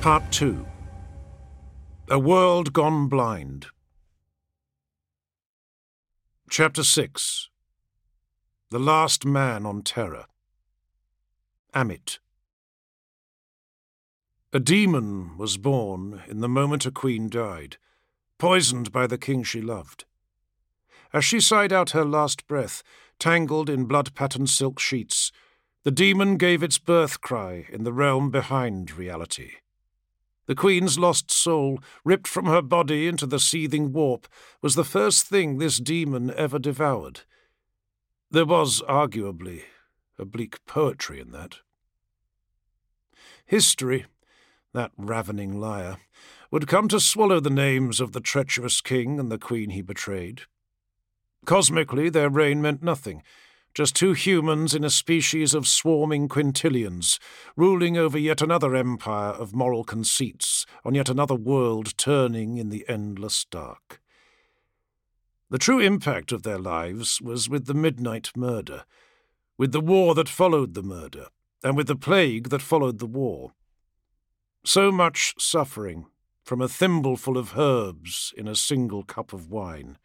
Part 2. A World Gone Blind. Chapter 6. The Last Man on Terra. Amit. A demon was born in the moment a queen died, poisoned by the king she loved. As she sighed out her last breath, tangled in blood-patterned silk sheets, the demon gave its birth cry in the realm behind reality. The queen's lost soul, ripped from her body into the seething warp, was the first thing this demon ever devoured. There was, arguably, a bleak poetry in that. History, that ravening liar, would come to swallow the names of the treacherous king and the queen he betrayed. Cosmically, their reign meant nothing, just two humans in a species of swarming quintillions, ruling over yet another empire of moral conceits, on yet another world turning in the endless dark. The true impact of their lives was with the midnight murder, with the war that followed the murder, and with the plague that followed the war. So much suffering from a thimbleful of herbs in a single cup of wine.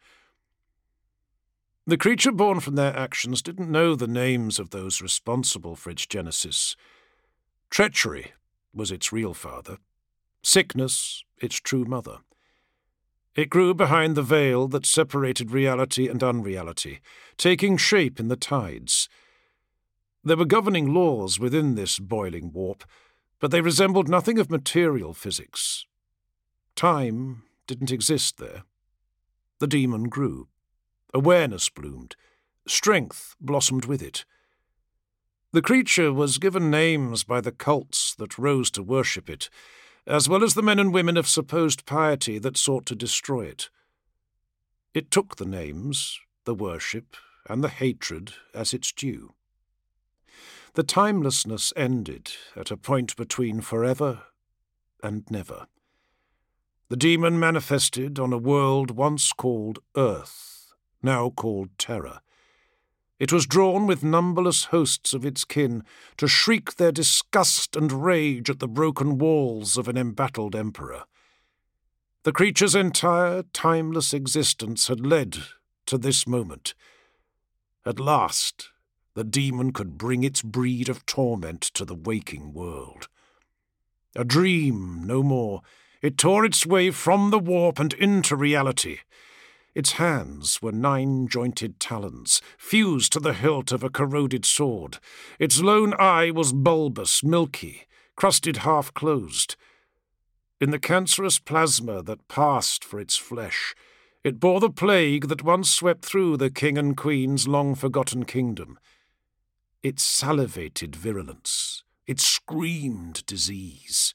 The creature born from their actions didn't know the names of those responsible for its genesis. Treachery was its real father, sickness its true mother. It grew behind the veil that separated reality and unreality, taking shape in the tides. There were governing laws within this boiling warp, but they resembled nothing of material physics. Time didn't exist there. The demon grew. Awareness bloomed. Strength blossomed with it. The creature was given names by the cults that rose to worship it, as well as the men and women of supposed piety that sought to destroy it. It took the names, the worship, and the hatred as its due. The timelessness ended at a point between forever and never. The demon manifested on a world once called Earth, now called Terra. It was drawn with numberless hosts of its kin to shriek their disgust and rage at the broken walls of an embattled emperor. The creature's entire timeless existence had led to this moment. At last, the demon could bring its breed of torment to the waking world. A dream, no more. It tore its way from the warp and into reality. Its hands were 9-jointed talons, fused to the hilt of a corroded sword. Its lone eye was bulbous, milky, crusted half-closed. In the cancerous plasma that passed for its flesh, it bore the plague that once swept through the king and queen's long-forgotten kingdom. It salivated virulence. It screamed disease.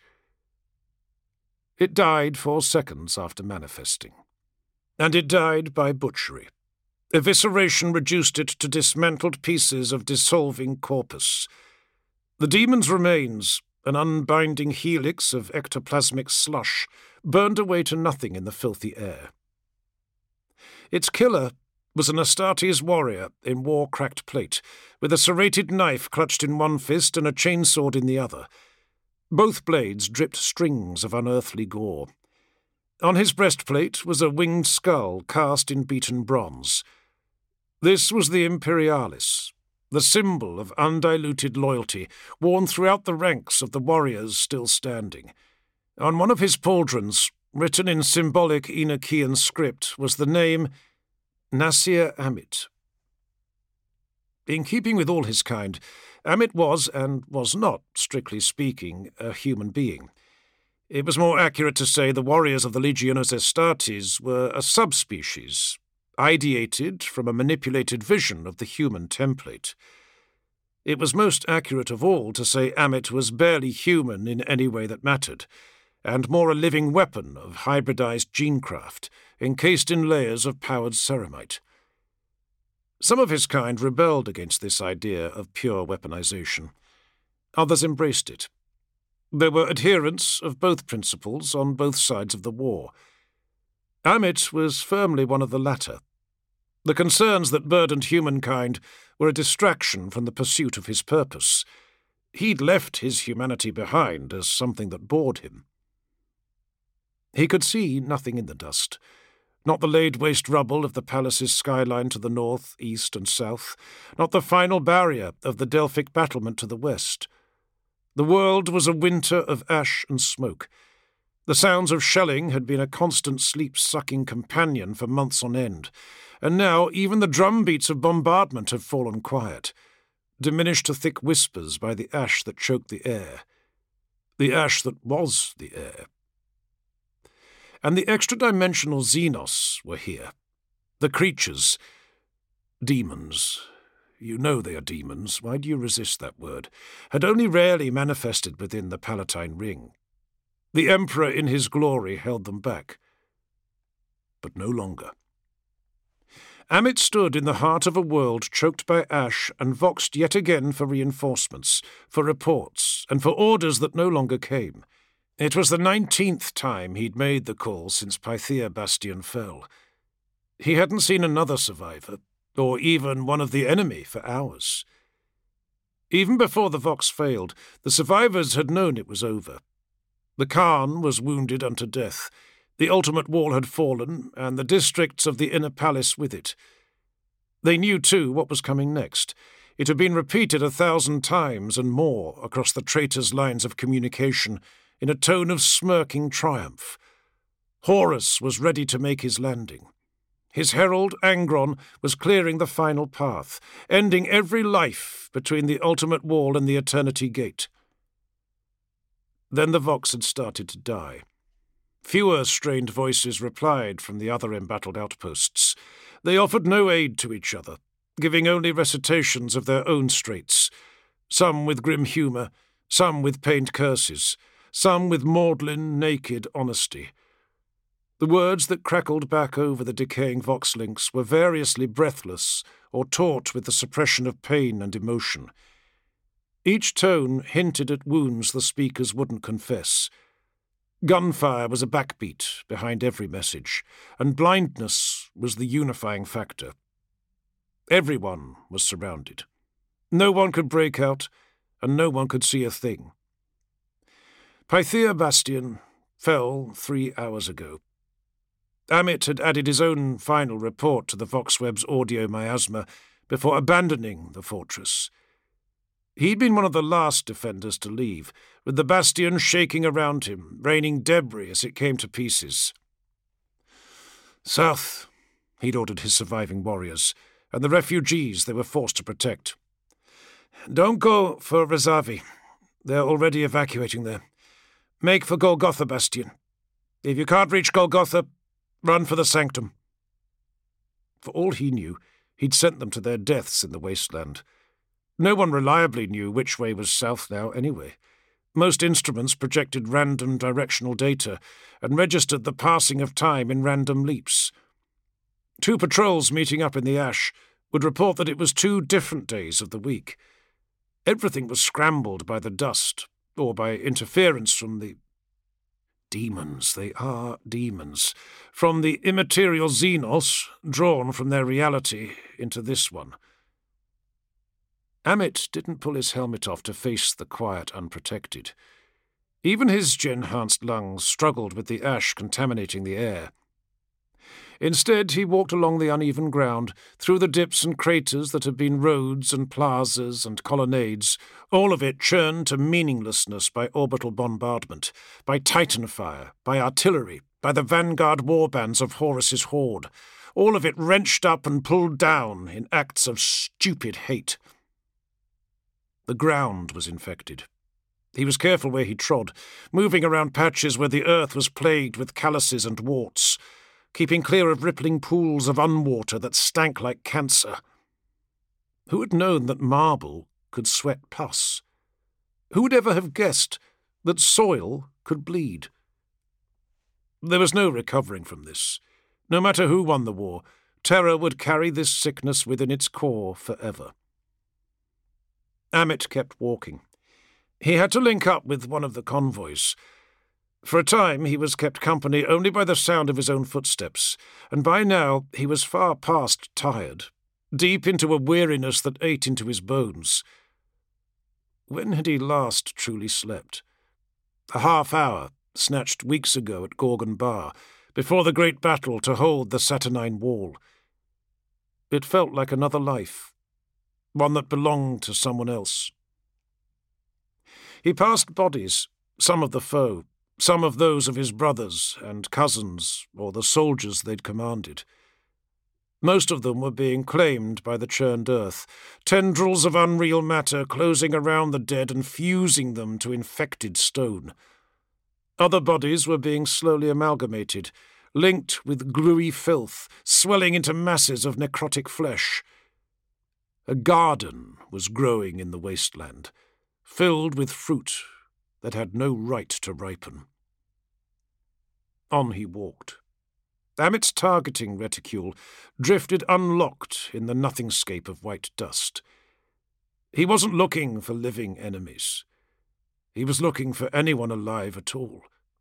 It died 4 seconds after manifesting. And it died by butchery. Evisceration reduced it to dismantled pieces of dissolving corpus. The demon's remains, an unbinding helix of ectoplasmic slush, burned away to nothing in the filthy air. Its killer was an Astartes warrior in war-cracked plate, with a serrated knife clutched in one fist and a chainsword in the other. Both blades dripped strings of unearthly gore. On his breastplate was a winged skull cast in beaten bronze. This was the Imperialis, the symbol of undiluted loyalty, worn throughout the ranks of the warriors still standing. On one of his pauldrons, written in symbolic Enochian script, was the name Nasir Amit. In keeping with all his kind, Amit was, and was not, strictly speaking, a human being. It was more accurate to say the warriors of the Legiones Astartes were a subspecies, ideated from a manipulated vision of the human template. It was most accurate of all to say Amit was barely human in any way that mattered, and more a living weapon of hybridized genecraft, encased in layers of powered ceramite. Some of his kind rebelled against this idea of pure weaponization. Others embraced it. There were adherents of both principles on both sides of the war. Amit was firmly one of the latter. The concerns that burdened humankind were a distraction from the pursuit of his purpose. He'd left his humanity behind as something that bored him. He could see nothing in the dust. Not the laid-waste rubble of the palace's skyline to the north, east, and south. Not the final barrier of the Delphic battlement to the west. The world was a winter of ash and smoke. The sounds of shelling had been a constant sleep-sucking companion for months on end, and now even the drumbeats of bombardment have fallen quiet, diminished to thick whispers by the ash that choked the air. The ash that was the air. And the extra-dimensional Xenos were here. The creatures. Demons. You know they are demons. Why do you resist that word? Had only rarely manifested within the Palatine Ring. The Emperor in his glory held them back. But no longer. Amit stood in the heart of a world choked by ash and voxed yet again for reinforcements, for reports, and for orders that no longer came. It was the 19th time he'd made the call since Pythia Bastion fell. He hadn't seen another survivor, or even one of the enemy, for hours. Even before the Vox failed, the survivors had known it was over. The Khan was wounded unto death, the ultimate wall had fallen, and the districts of the inner palace with it. They knew, too, what was coming next. It had been repeated 1,000 times and more across the traitors' lines of communication, in a tone of smirking triumph. Horus was ready to make his landing. His herald, Angron, was clearing the final path, ending every life between the ultimate wall and the eternity gate. Then the Vox had started to die. Fewer strained voices replied from the other embattled outposts. They offered no aid to each other, giving only recitations of their own straits, some with grim humour, some with pained curses, some with maudlin, naked honesty. The words that crackled back over the decaying Vox links were variously breathless or taut with the suppression of pain and emotion. Each tone hinted at wounds the speakers wouldn't confess. Gunfire was a backbeat behind every message, and blindness was the unifying factor. Everyone was surrounded. No one could break out, and no one could see a thing. Pythia Bastion fell 3 hours ago. Amit had added his own final report to the Voxweb's audio miasma before abandoning the fortress. He'd been one of the last defenders to leave, with the bastion shaking around him, raining debris as it came to pieces. South, he'd ordered his surviving warriors, and the refugees they were forced to protect. Don't go for Rezavi. They're already evacuating there. Make for Golgotha Bastion. If you can't reach Golgotha, run for the Sanctum. For all he knew, he'd sent them to their deaths in the wasteland. No one reliably knew which way was south now anyway. Most instruments projected random directional data and registered the passing of time in random leaps. 2 patrols meeting up in the ash would report that it was 2 different days of the week. Everything was scrambled by the dust, or by interference from the demons. They are demons. From the immaterial Xenos, drawn from their reality into this one. Amit didn't pull his helmet off to face the quiet unprotected. Even his enhanced lungs struggled with the ash contaminating the air. Instead, he walked along the uneven ground, through the dips and craters that had been roads and plazas and colonnades, all of it churned to meaninglessness by orbital bombardment, by Titan fire, by artillery, by the vanguard warbands of Horus's horde, all of it wrenched up and pulled down in acts of stupid hate. The ground was infected. He was careful where he trod, moving around patches where the earth was plagued with calluses and warts, keeping clear of rippling pools of unwater that stank like cancer. Who had known that marble could sweat pus? Who would ever have guessed that soil could bleed? There was no recovering from this. No matter who won the war, terror would carry this sickness within its core forever. Amit kept walking. He had to link up with one of the convoys. For a time he was kept company only by the sound of his own footsteps, and by now he was far past tired, deep into a weariness that ate into his bones. When had he last truly slept? A half hour, snatched weeks ago at Gorgon Bar, before the great battle to hold the Saturnine Wall. It felt like another life, one that belonged to someone else. He passed bodies, some of the foe, some of those of his brothers and cousins or the soldiers they'd commanded. Most of them were being claimed by the churned earth, tendrils of unreal matter closing around the dead and fusing them to infected stone. Other bodies were being slowly amalgamated, linked with gluey filth, swelling into masses of necrotic flesh. A garden was growing in the wasteland, filled with fruit that had no right to ripen. On he walked. Amit's targeting reticule drifted unlocked in the nothingscape of white dust. He wasn't looking for living enemies. He was looking for anyone alive at all.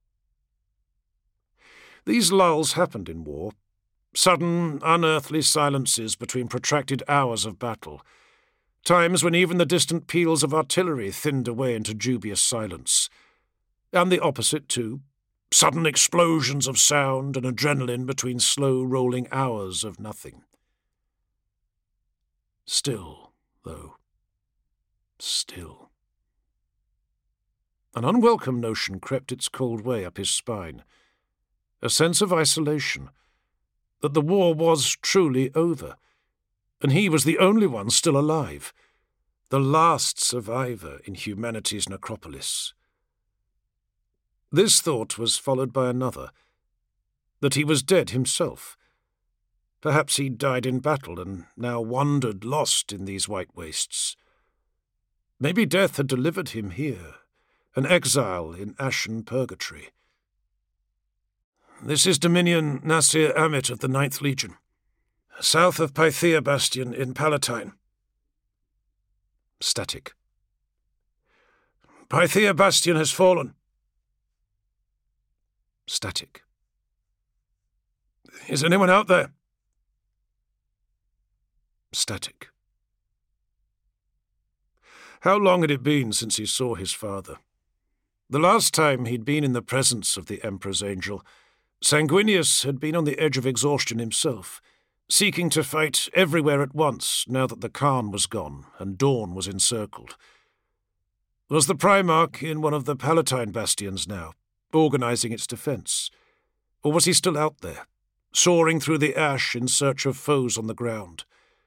These lulls happened in war, sudden, unearthly silences between protracted hours of battle, times when even the distant peals of artillery thinned away into dubious silence. And the opposite, too. Sudden explosions of sound and adrenaline between slow rolling hours of nothing. Still, though. Still. An unwelcome notion crept its cold way up his spine. A sense of isolation. That the war was truly over. And he was the only one still alive. The last survivor in humanity's necropolis. This thought was followed by another, that he was dead himself. Perhaps he'd died in battle and now wandered lost in these white wastes. Maybe death had delivered him here, an exile in ashen purgatory. This is Dominion Nasir Amit of the 9th Legion, south of Pythia Bastion in Palatine. Static. Pythia Bastion has fallen. Static. Is anyone out there? Static. How long had it been since he saw his father? The last time he'd been in the presence of the Emperor's Angel, Sanguinius had been on the edge of exhaustion himself, seeking to fight everywhere at once now that the Khan was gone and Dawn was encircled. Was the Primarch in one of the Palatine bastions now, organising its defence? Or was he still out there, soaring through the ash in search of foes on the ground?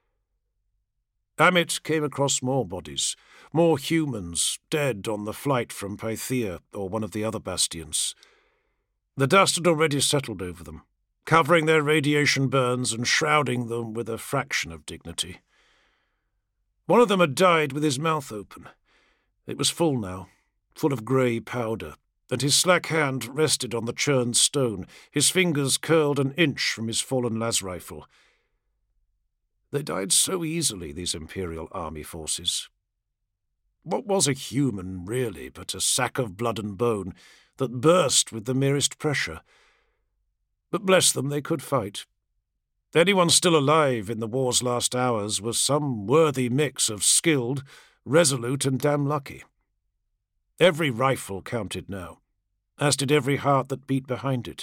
Amit came across more bodies, more humans, dead on the flight from Pythia or one of the other bastions. The dust had already settled over them, covering their radiation burns and shrouding them with a fraction of dignity. One of them had died with his mouth open. It was full now, full of grey powder, and his slack hand rested on the churned stone, his fingers curled an inch from his fallen las rifle. They died so easily, these Imperial army forces. What was a human, really, but a sack of blood and bone that burst with the merest pressure? But bless them, they could fight. Anyone still alive in the war's last hours was some worthy mix of skilled, resolute, and damn lucky. Every rifle counted now, as did every heart that beat behind it.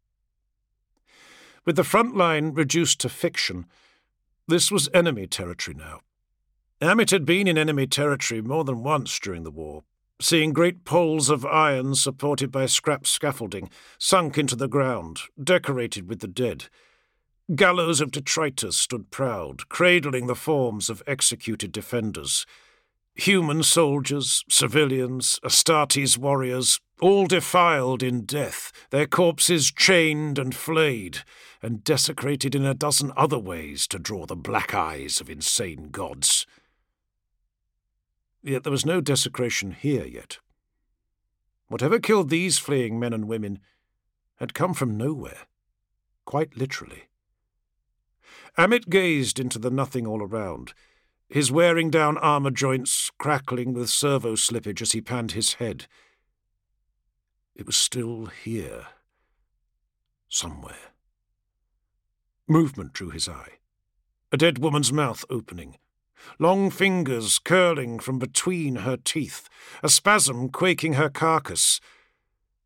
With the front line reduced to fiction, this was enemy territory now. Amit had been in enemy territory more than once during the war, seeing great poles of iron supported by scrap scaffolding, sunk into the ground, decorated with the dead. Gallows of detritus stood proud, cradling the forms of executed defenders. Human soldiers, civilians, Astartes warriors, all defiled in death, their corpses chained and flayed, and desecrated in a dozen other ways to draw the black eyes of insane gods. Yet there was no desecration here yet. Whatever killed these fleeing men and women had come from nowhere, quite literally. Amit gazed into the nothing all around, his wearing-down armour joints crackling with servo slippage as he panned his head. It was still here. Somewhere. Movement drew his eye. A dead woman's mouth opening. Long fingers curling from between her teeth. A spasm quaking her carcass.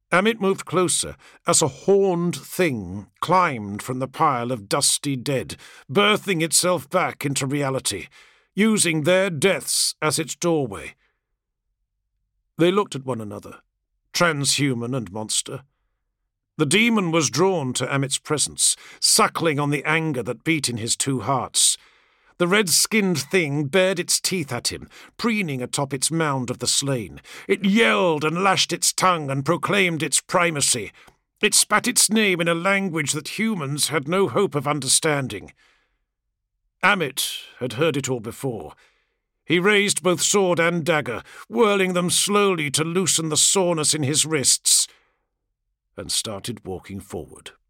Amit moved closer as a horned thing climbed from the pile of dusty dead, birthing itself back into reality, using their deaths as its doorway. They looked at one another, transhuman and monster. The demon was drawn to Amit's presence, suckling on the anger that beat in his two hearts. The red-skinned thing bared its teeth at him, preening atop its mound of the slain. It yelled and lashed its tongue and proclaimed its primacy. It spat its name in a language that humans had no hope of understanding. Amit had heard it all before. He raised both sword and dagger, whirling them slowly to loosen the soreness in his wrists, and started walking forward.